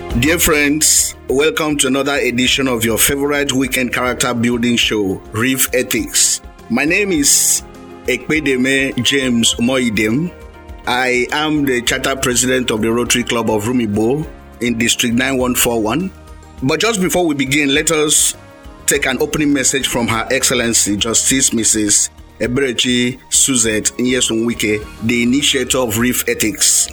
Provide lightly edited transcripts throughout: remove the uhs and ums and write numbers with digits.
Dear friends, welcome to another edition of your favorite weekend character building show, Reef Ethics. My name is Ekpedeme James Moidem. I am the charter president of the Rotary Club of Rumibo in District 9141. But just before we begin, let us take an opening message from Her Excellency Justice Mrs. Eberechi Suzette Nyesunwike, the initiator of Reef Ethics.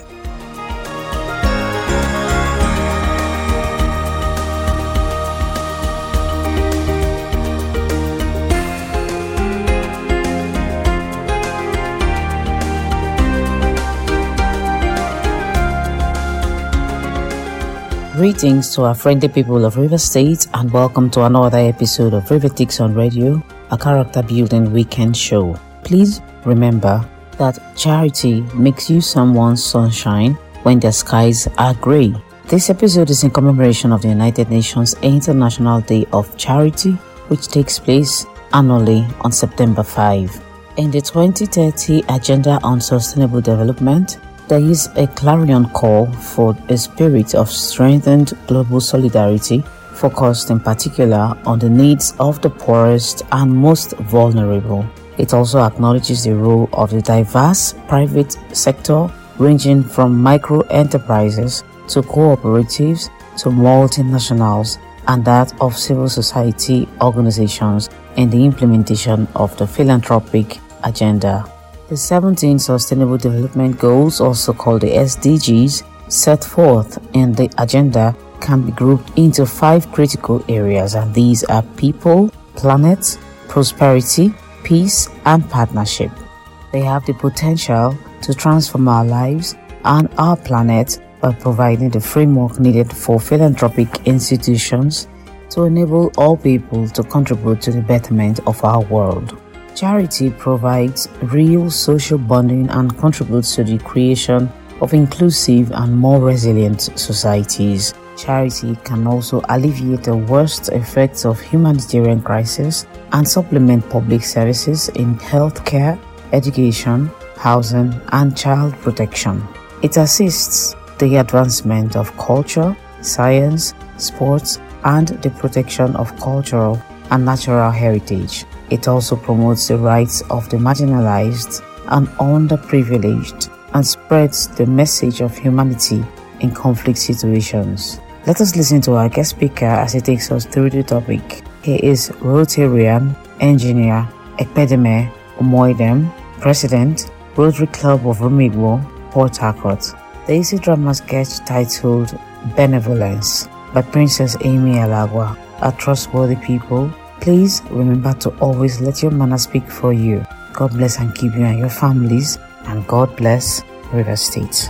Greetings to our friendly people of River State and welcome to another episode of Reef Ethics on Radio, a character building weekend show. Please remember that charity makes you someone's sunshine when the skies are grey. This episode is in commemoration of the United Nations International Day of Charity, which takes place annually on September 5. In the 2030 Agenda on Sustainable Development, there is a clarion call for a spirit of strengthened global solidarity, focused in particular on the needs of the poorest and most vulnerable. It also acknowledges the role of the diverse private sector, ranging from micro-enterprises to cooperatives to multinationals, and that of civil society organizations in the implementation of the philanthropic agenda. The 17 Sustainable Development Goals, also called the SDGs, set forth in the agenda can be grouped into 5 critical areas, and these are people, planet, prosperity, peace, and partnership. They have the potential to transform our lives and our planet by providing the framework needed for philanthropic institutions to enable all people to contribute to the betterment of our world. Charity provides real social bonding and contributes to the creation of inclusive and more resilient societies. Charity can also alleviate the worst effects of humanitarian crisis and supplement public services in healthcare, education, housing, and child protection. It assists the advancement of culture, science, sports, and the protection of cultural and natural heritage. It also promotes the rights of the marginalized and underprivileged and spreads the message of humanity in conflict situations. Let us listen to our guest speaker as he takes us through the topic. He is Rotarian Engineer Ekpedeme Omoidem, President, Rotary Club of Rumibo, Port Harcourt. The AC drama sketch titled Benevolence by Princess Amy Alagwa are trustworthy people. Please remember to always let your manner speak for you. God bless and keep you and your families, and God bless River State.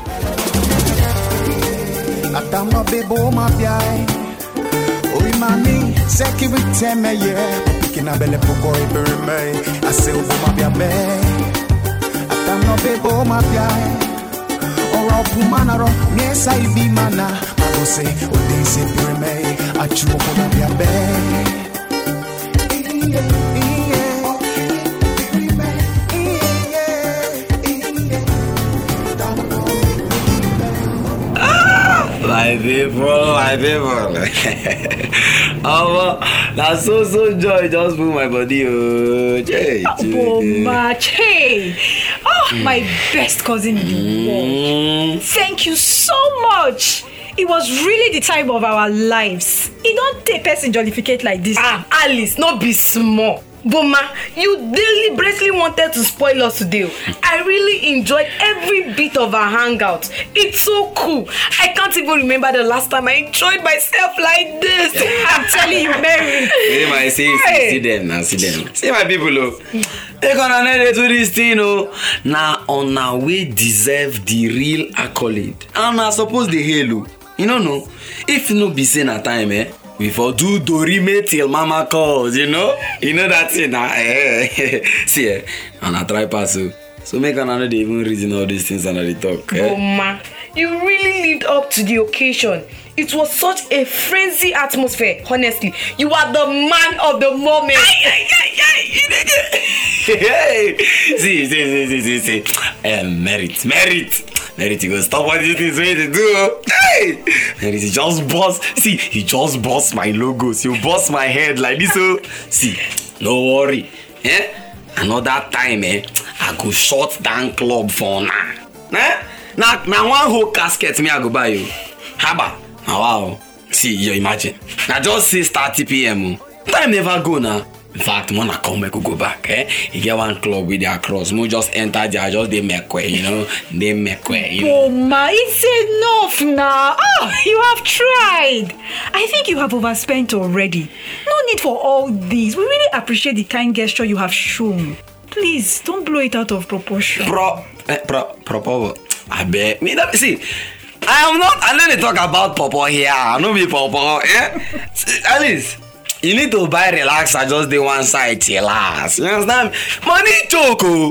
My people. That's so joy just move my body. My best cousin in the world. Thank you so much. It was really the time of our lives. It don't take person jollificate like this. Alice, not be small. Boma, you deliberately wanted to spoil us today. I really enjoyed every bit of our hangout. It's so cool. I can't even remember the last time I enjoyed myself like this. I'm telling you, Mary. See them. See my people, they gonna do this thing, now on our way deserve the real accolade. And I suppose the halo. You know, if no be seen at time, we for do Dorime till mama calls, you know that thing. See, and I try pass. So make another day even reason all these things and they talk. Mama, you really lived up to the occasion. It was such a frenzy atmosphere. Honestly, you are the man of the moment. See. Merit. Merity go stop what this is ready to do. Hey! Merity just boss. See, he just boss my logos. You boss my head like this. Oh. See, no worry. Another time, I go shut down club for now. Now one whole casket me I go buy you. Haba. Wow. See, you imagine. Now just 6:30 p.m. Time never go now. In fact, when I come back, we go back. You get one club with their cross. We just enter there, just they make way, They make way. Boma, it's enough now. Oh, you have tried. I think you have overspent already. No need for all this. We really appreciate the kind gesture you have shown. Please, don't blow it out of proportion. I bet. See, I don't talk about Popo here. I know me Popo. At least. You need to buy relaxer, just the one side till last. You understand? Money choco.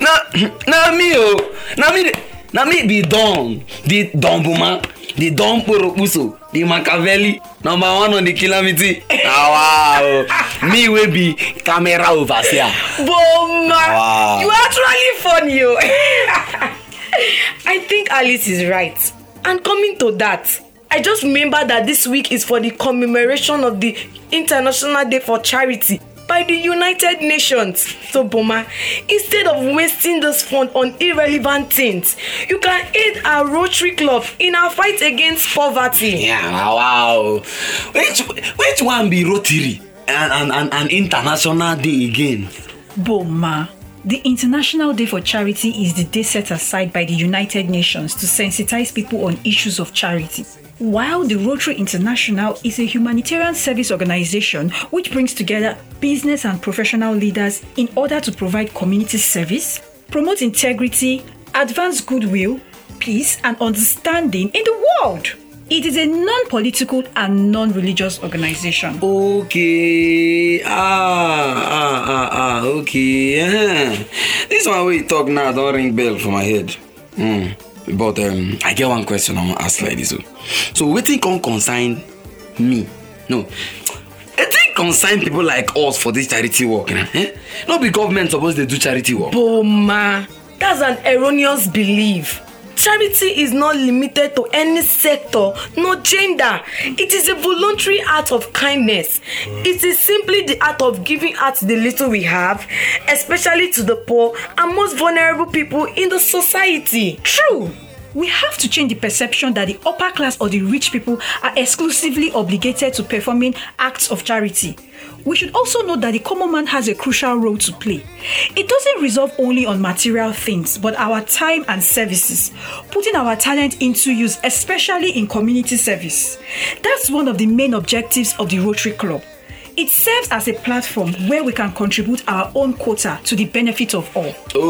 Na me be Don. The Don Buma. The Don Poropuso. The Machiavelli. Number 1 on the kilometer. Wow. Me will be camera overseer. Boma. Wow. You are actually funny. I think Alice is right. And coming to that, I just remember that this week is for the commemoration of the International Day for Charity by the United Nations. So, Boma, instead of wasting this fund on irrelevant things, you can aid our Rotary Club in our fight against poverty. Yeah, wow. Which one be Rotary and International Day again? Boma, the International Day for Charity is the day set aside by the United Nations to sensitize people on issues of charity. While the Rotary International is a humanitarian service organization which brings together business and professional leaders in order to provide community service, promote integrity, advance goodwill, peace, and understanding in the world. It is a non-political and non-religious organization. Okay. Okay. This one we talk now don't ring bell for my head. But I get one question I want to ask like this. So wetin can consign me? No. I think consign people like us for this charity work. Not be government supposed to do charity work. Boma, that's an erroneous belief. Charity is not limited to any sector, no gender. It is a voluntary act of kindness. It is simply the act of giving out the little we have, especially to the poor and most vulnerable people in the society. True. We have to change the perception that the upper class or the rich people are exclusively obligated to performing acts of charity. We should also know that the common man has a crucial role to play. It doesn't resolve only on material things, but our time and services, putting our talent into use, especially in community service. That's one of the main objectives of the Rotary Club. It serves as a platform where we can contribute our own quota to the benefit of all.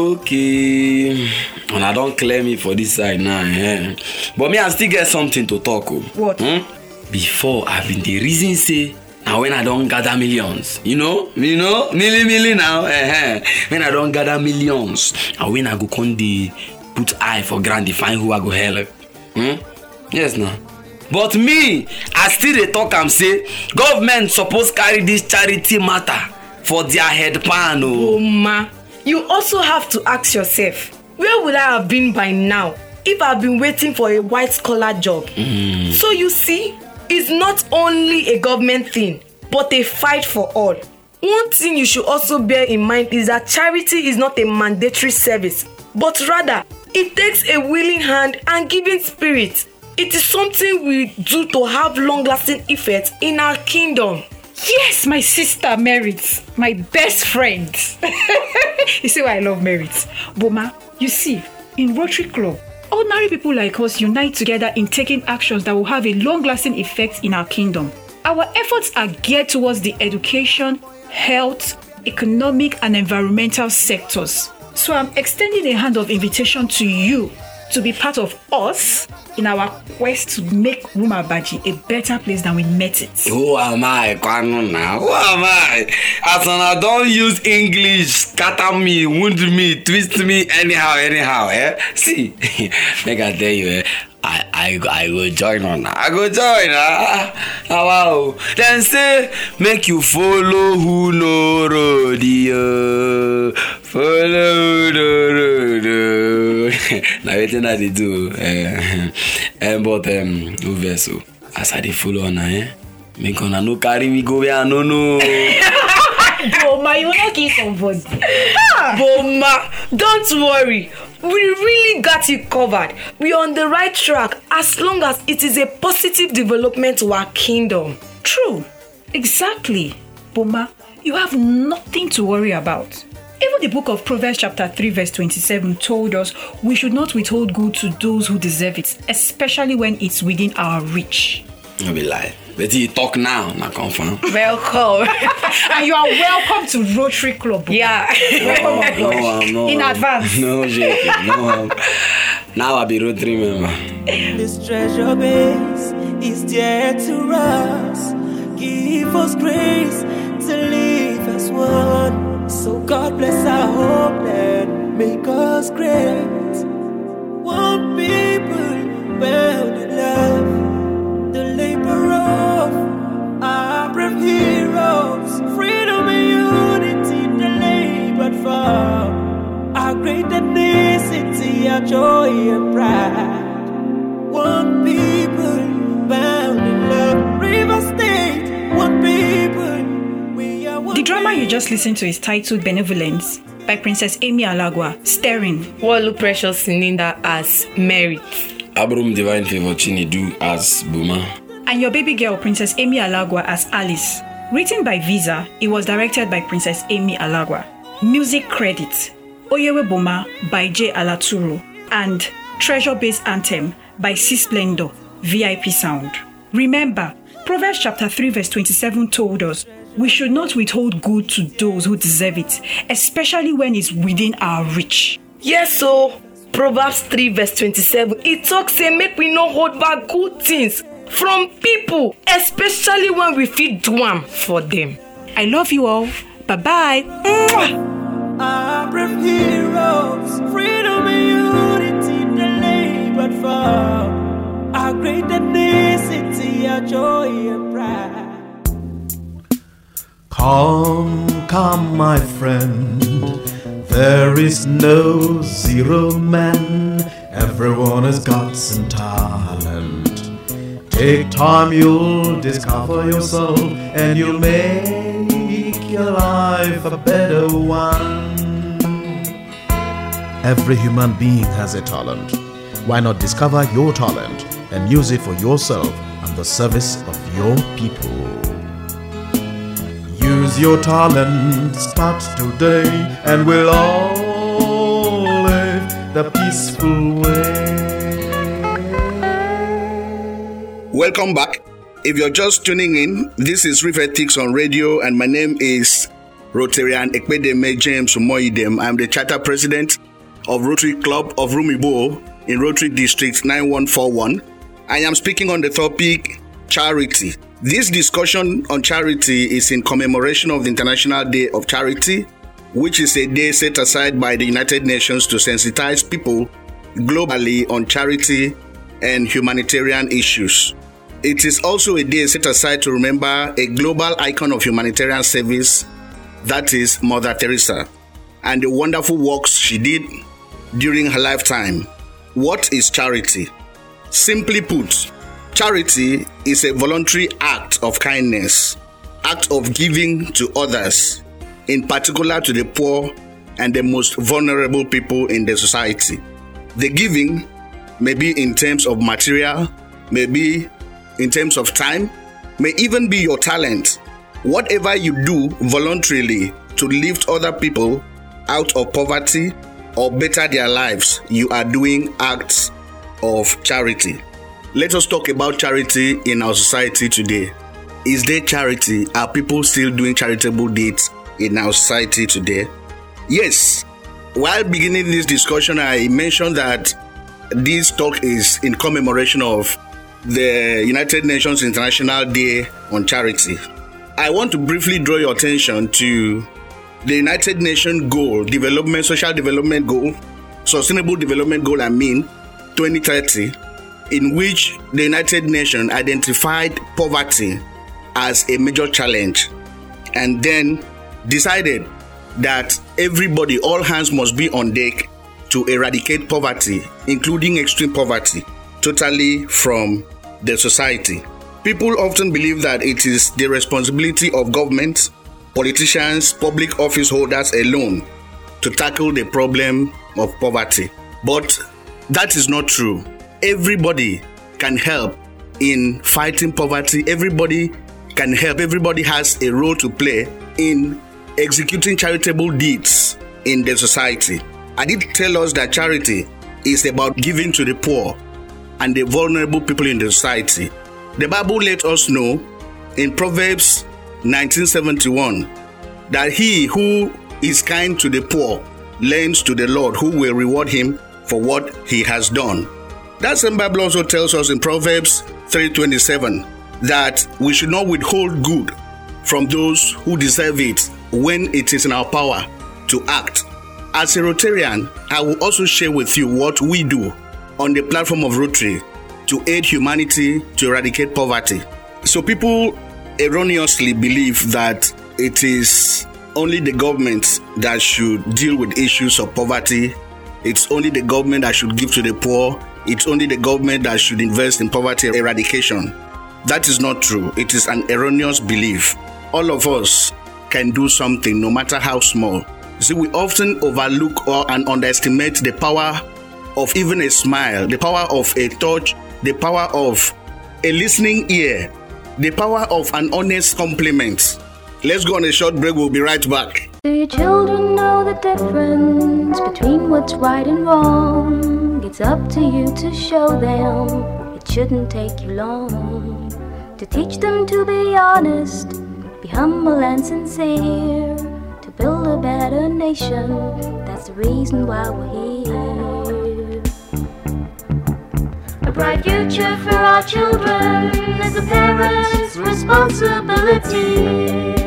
Okay. And I don't claim me for this side now. But me, I still get something to talk about. What? Before, I've been the reason say, now when I don't gather millions, milli now, when I don't gather millions, and when I go come the put eye for grand define who I go help. Yes, now. But me, I still dey talk am say government suppose carry this charity matter for their head pan. Boma, you also have to ask yourself, where would I have been by now if I've been waiting for a white collar job? So you see, it's not only a government thing, but a fight for all. One thing you should also bear in mind is that charity is not a mandatory service, but rather it takes a willing hand and giving spirit. It is something we do to have long-lasting effects in our kingdom. Yes, my sister Merit, my best friend. You see why I love Merit. Boma, you see, in Rotary Club, ordinary people like us unite together in taking actions that will have a long-lasting effect in our kingdom. Our efforts are geared towards the education, health, economic, and environmental sectors. So I'm extending a hand of invitation to you to be part of us in our quest to make Rumabaji a better place than we met it. Who am I, Kwanu now? Who am I? As I don't use English, scatter me, wound me, twist me, anyhow, See, make I tell you, I go join on now. I go join, wow. Then say, make you follow who no road, follow the road. know, now wetin I dey do. But Uveso, as I dey follow now, make una no carry me go where I no know. Boma, you will not kill somebody. Boma, don't worry. We really got you covered. We're on the right track as long as it is a positive development to our kingdom. True. Exactly. Boma, you have nothing to worry about. Even the book of Proverbs chapter 3 verse 27 told us we should not withhold good to those who deserve it, especially when it's within our reach. No be lie. But you talk now, not confirm. Welcome. And you are welcome to Rotary Club. Yeah. No, in advance. No, joking. No. Now I'll be Rotary member. This treasure base is dear to us. Give us grace to live as one. So God bless our hope and make us great. One people bound in love, the labor of our brave heroes. Freedom and unity, the labored for our great ethnicity, our joy and pride. One people bound in love, River State, one people. The drama you just listened to is titled Benevolence by Princess Amy Alagwa, starring Walu Precious Sininda as Mary, Abrum Divine Favor Chinedu as Boma, and your baby girl Princess Amy Alagwa as Alice. Written by Visa, it was directed by Princess Amy Alagwa. Music credits: Oyewe Boma by J. Alaturu and Treasure Based Anthem by C. Splendor, VIP Sound. Remember, Proverbs chapter 3 verse 27 told us we should not withhold good to those who deserve it, especially when it's within our reach. Yes, so Proverbs 3 verse 27, it talks say make we not hold back good things from people, especially when we fit do them for them. I love you all. Bye-bye. Our brave heroes, freedom and unity, the labored for our great ethnicity, our joy and pride. Come, my friend. There is no zero man. Everyone has got some talent. Take time, you'll discover yourself, and you'll make your life a better one. Every human being has a talent. Why not discover your talent and use it for yourself and the service of your people? Use your talent, start today, and we'll all live the peaceful way. Welcome back. If you're just tuning in, this is Reef Ethics on Radio, and my name is Rotarian Ekpedeme James Moidem. I'm the charter president of Rotary Club of Rumibo in Rotary District 9141. I am speaking on the topic charity. This discussion on charity is in commemoration of the International Day of Charity, which is a day set aside by the United Nations to sensitize people globally on charity and humanitarian issues. It is also a day set aside to remember a global icon of humanitarian service, that is Mother Teresa, and the wonderful works she did during her lifetime. What is charity? Simply put, charity is a voluntary act of kindness, act of giving to others, in particular to the poor and the most vulnerable people in the society. The giving may be in terms of material, may be in terms of time, may even be your talent. Whatever you do voluntarily to lift other people out of poverty or better their lives, you are doing acts of charity. Let us talk about charity in our society today. Is there charity? Are people still doing charitable deeds in our society today? Yes. While beginning this discussion, I mentioned that this talk is in commemoration of the United Nations International Day on Charity. I want to briefly draw your attention to the United Nations goal, social development goal, sustainable development goal, 2030, in which the United Nations identified poverty as a major challenge and then decided that everybody, all hands must be on deck to to eradicate poverty, including extreme poverty, totally from the society. People often believe that it is the responsibility of government, politicians, public office holders alone to tackle the problem of poverty. But that is not true. Everybody can help in fighting poverty. Everybody can help. Everybody has a role to play in executing charitable deeds in the society. I did tell us that charity is about giving to the poor and the vulnerable people in the society. The Bible let us know in Proverbs 19:71 that he who is kind to the poor lends to the Lord, who will reward him for what he has done. That same Bible also tells us in Proverbs 3:27 that we should not withhold good from those who deserve it when it is in our power to act. As a Rotarian, I will also share with you what we do on the platform of Rotary to aid humanity to eradicate poverty. So people erroneously believe that it is only the government that should deal with issues of poverty. It's only the government that should give to the poor. It's only the government that should invest in poverty eradication. That is not true. It is an erroneous belief. All of us can do something, no matter how small. See, we often overlook and underestimate the power of even a smile, the power of a touch, the power of a listening ear, the power of an honest compliment. Let's go on a short break. We'll be right back. Do your children know the difference between what's right and wrong? It's up to you to show them. It shouldn't take you long to teach them to be honest, be humble and sincere, to build a better nation. That's the reason why we're here. A bright future for our children is a parent's responsibility.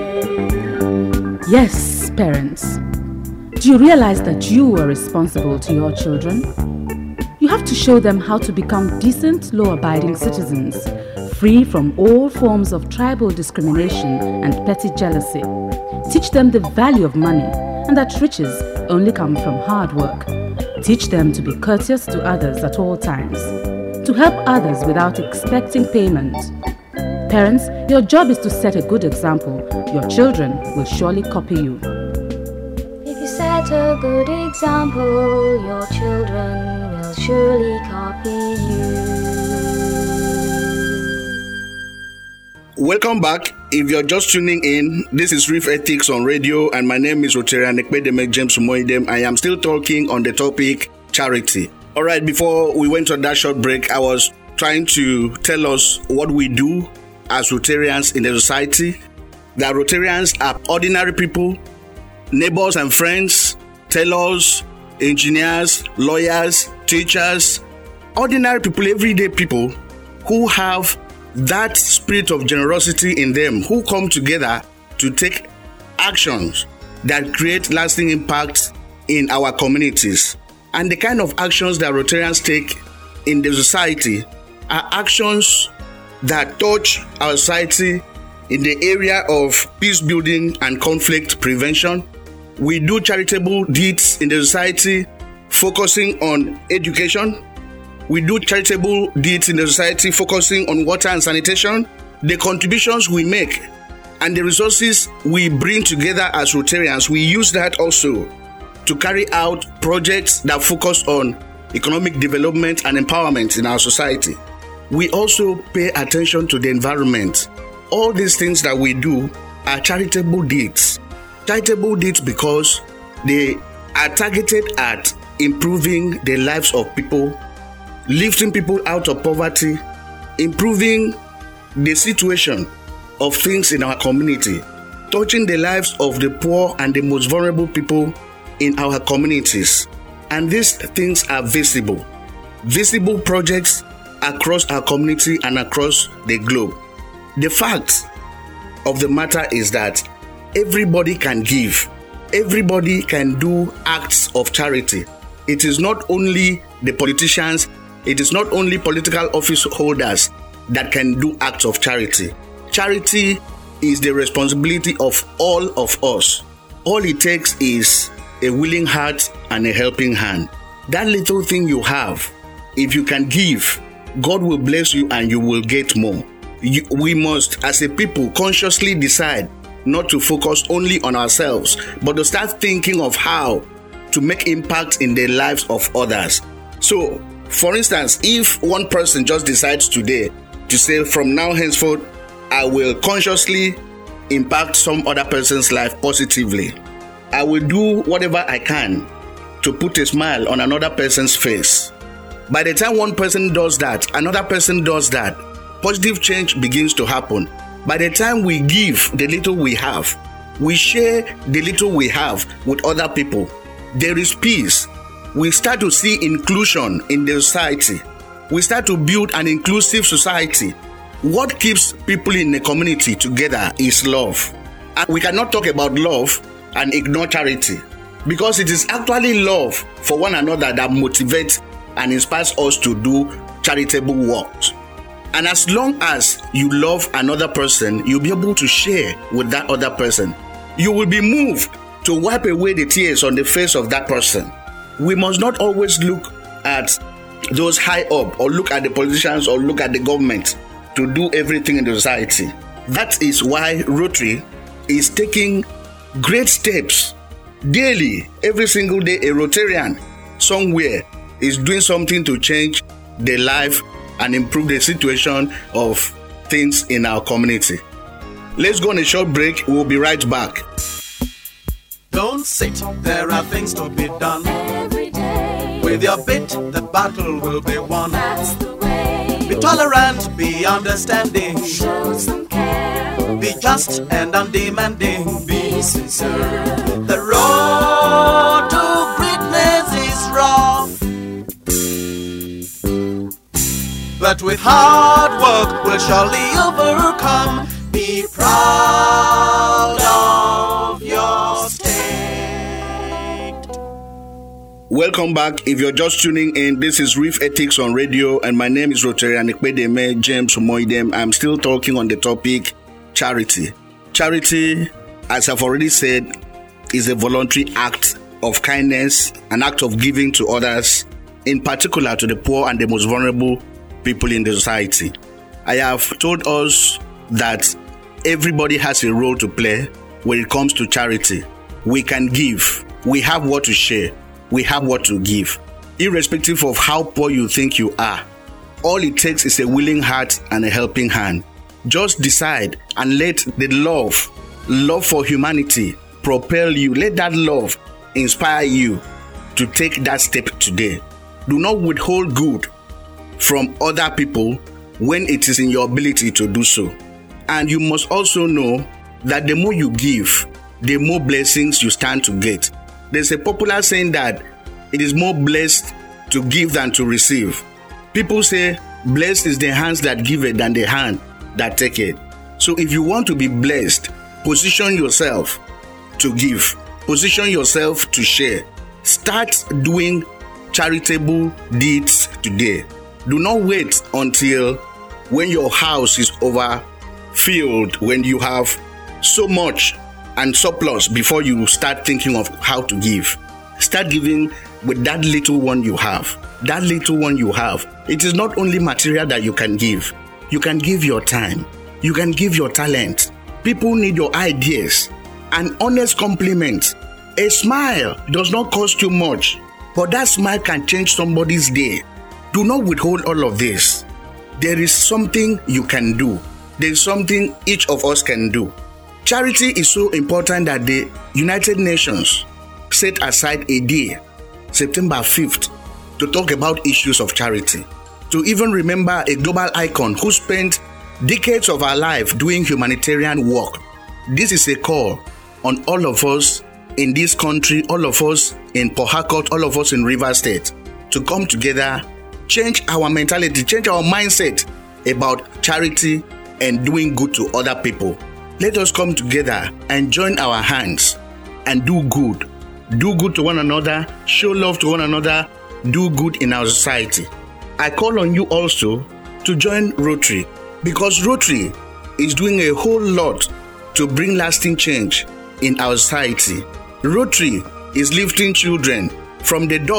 Yes, parents. Do you realize that you are responsible to your children? You have to show them how to become decent, law-abiding citizens, free from all forms of tribal discrimination and petty jealousy. Teach them the value of money and that riches only come from hard work. Teach them to be courteous to others at all times, to help others without expecting payment. Parents, your job is to set a good example. Your children will surely copy you. If you set a good example, your children will surely copy you. Welcome back. If you're just tuning in, this is Reef Ethics on Radio, and my name is Rotarian Ekpedeme James Moidem. I am still talking on the topic charity. All right, before we went on that short break, I was trying to tell us what we do as Rotarians in the society. That Rotarians are ordinary people, neighbors and friends, tailors, engineers, lawyers, teachers, ordinary people, everyday people who have that spirit of generosity in them, who come together to take actions that create lasting impact in our communities. And the kind of actions that Rotarians take in the society are actions that touch our society in the area of peace building and conflict prevention. We do charitable deeds in the society focusing on education. We do charitable deeds in the society focusing on water and sanitation. The contributions we make and the resources we bring together as Rotarians, we use that also to carry out projects that focus on economic development and empowerment in our society. We also pay attention to the environment. All these things that we do are charitable deeds. Charitable deeds because they are targeted at improving the lives of people, lifting people out of poverty, improving the situation of things in our community, touching the lives of the poor and the most vulnerable people in our communities. And these things are visible projects across our community and across the globe. The fact of the matter is that everybody can give. Everybody can do acts of charity. It is not only the politicians, it is not only political office holders that can do acts of charity. Charity is the responsibility of all of us. All it takes is a willing heart and a helping hand. That little thing you have, if you can give, God will bless you and you will get more. We must, as a people, consciously decide not to focus only on ourselves, but to start thinking of how to make impact in the lives of others. So, for instance, if one person just decides today to say, from now henceforth, I will consciously impact some other person's life positively. I will do whatever I can to put a smile on another person's face. By the time one person does that, another person does that, positive change begins to happen. By the time we give the little we have, we share the little we have with other people, there is peace. We start to see inclusion in the society. We start to build an inclusive society. What keeps people in a community together is love. And we cannot talk about love and ignore charity, because it is actually love for one another that motivates and inspires us to do charitable works. And as long as you love another person, you'll be able to share with that other person. You will be moved to wipe away the tears on the face of that person. We must not always look at those high up, or look at the politicians, or look at the government to do everything in the society. That is why Rotary is taking great steps daily. Every single day, a Rotarian somewhere is doing something to change the life and improve the situation of things in our community. Let's go on a short break. We'll be right back. Don't sit, there are things to be done. Every day, With your bit, the battle will be won. that's the way. Be tolerant, be understanding. Show some care. Be just and undemanding. Be sincere. The road to greatness is rough, but with hard work we'll surely overcome. Be proud of your state. Welcome back. If you're just tuning in, this is Reef Ethics on Radio, and my name is Rotarian Ekpedeme James Umoidem. I'm still talking on the topic charity. Charity, as I've already said, is a voluntary act of kindness, an act of giving to others, in particular to the poor and the most vulnerable people in the society. I have told us that everybody has a role to play when it comes to charity. We can give. We have what to share. We have what to give. Irrespective of how poor you think you are, all it takes is a willing heart and a helping hand. Just decide and let the love for humanity propel you. Let that love inspire you to take that step today. Do not withhold good from other people when it is in your ability to do so. And you must also know that the more you give, the more blessings you stand to get. There's a popular saying that it is more blessed to give than to receive. People say, blessed is the hands that give it than the hand that take it. So if you want to be blessed, position yourself to give. Position yourself to share. Start doing charitable deeds today. Do not wait until when your house is overfilled, when you have so much and surplus before you start thinking of how to give. Start giving with that little one you have. That little one you have. It is not only material that you can give. You can give your time. You can give your talent. People need your ideas. An honest compliment. A smile does not cost you much, but that smile can change somebody's day. Do not withhold all of this. There is something you can do. There is something each of us can do. Charity is so important that the United Nations set aside a day, September 5th, to talk about issues of charity. To even remember a global icon who spent decades of our life doing humanitarian work. This is a call on all of us in this country, all of us in Port Harcourt, all of us in Rivers State, to come together, change our mentality, change our mindset about charity and doing good to other people. Let us come together and join our hands and do good. Do good to one another, show love to one another, do good in our society. I call on you also to join Rotary, because Rotary is doing a whole lot to bring lasting change in our society. Rotary is lifting children from the dust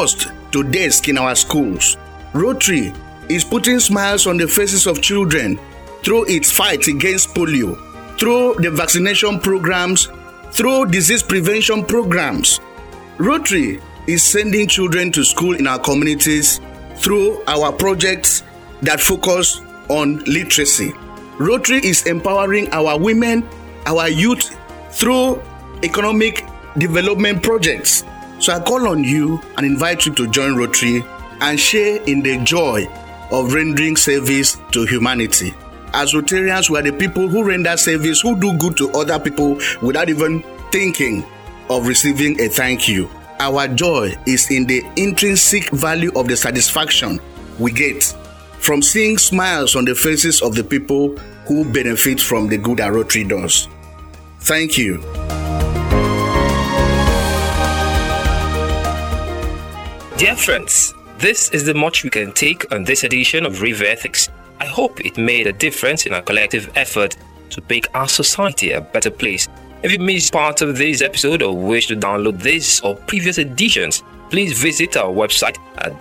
to desks in our schools. Rotary is putting smiles on the faces of children through its fight against polio, through the vaccination programs, through disease prevention programs. Rotary is sending children to school in our communities through our projects that focus on literacy. Rotary is empowering our women, our youth through economic development projects. So I call on you and invite you to join Rotary and share in the joy of rendering service to humanity. As Rotarians, we are the people who render service, who do good to other people without even thinking of receiving a thank you. Our joy is in the intrinsic value of the satisfaction we get from seeing smiles on the faces of the people who benefit from the good that Rotary does. Thank you. Dear friends, this is the much we can take on this edition of River Ethics. I hope it made a difference in our collective effort to make our society a better place. If you missed part of this episode or wish to download this or previous editions, please visit our website at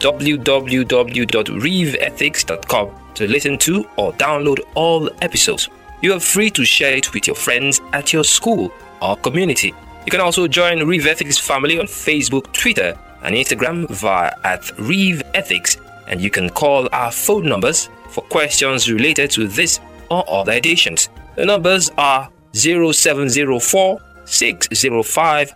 www.rivethics.com to listen to or download all episodes. You are free to share it with your friends at your school or community. You can also join Rive Ethics family on Facebook, Twitter, and Instagram via @RiveEthics, and you can call our phone numbers for questions related to this or other editions. The numbers are 0704 605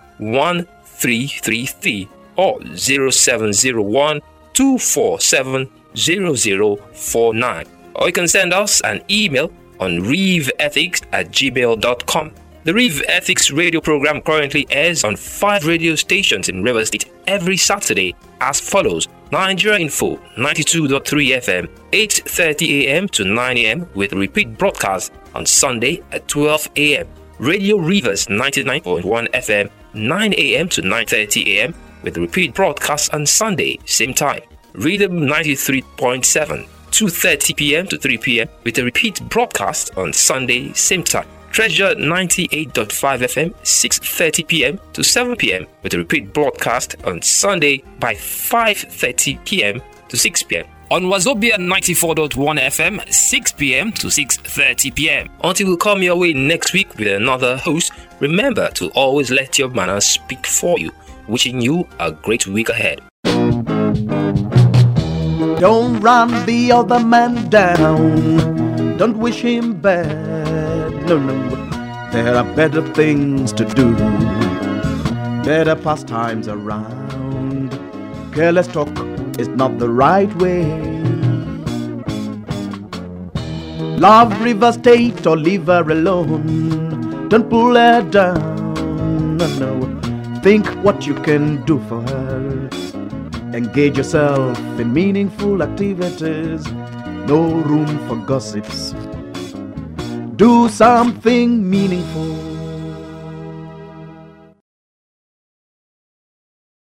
1333 or 0701 247 0049, or you can send us an email on rivethics@gmail.com. The Rive Ethics radio program currently airs on 5 radio stations in Rivers State every Saturday as follows: Nigeria Info 92.3 FM, 8:30 a.m. to 9 a.m. with repeat broadcast on Sunday at 12 a.m. Radio Rivers 99.1 FM, 9 a.m. to 9:30 a.m. with repeat broadcast on Sunday, same time. Rhythm 93.7, 2:30 p.m. to 3 p.m. with a repeat broadcast on Sunday, same time. Treasure 98.5 FM, 6:30 p.m. to 7 p.m. with a repeat broadcast on Sunday by 5:30 p.m. to 6 p.m. On Wazobia 94.1 FM, 6 p.m. to 6:30 p.m. Until we come your way next week with another host, remember to always let your manners speak for you. Wishing you a great week ahead. Don't run the other man down. Don't wish him bad. No, there are better things to do. Better pastimes around. Careless talk is not the right way. Love River State or leave her alone. Don't pull her down. No. Think what you can do for her. Engage yourself in meaningful activities. No room for gossips. Do something meaningful.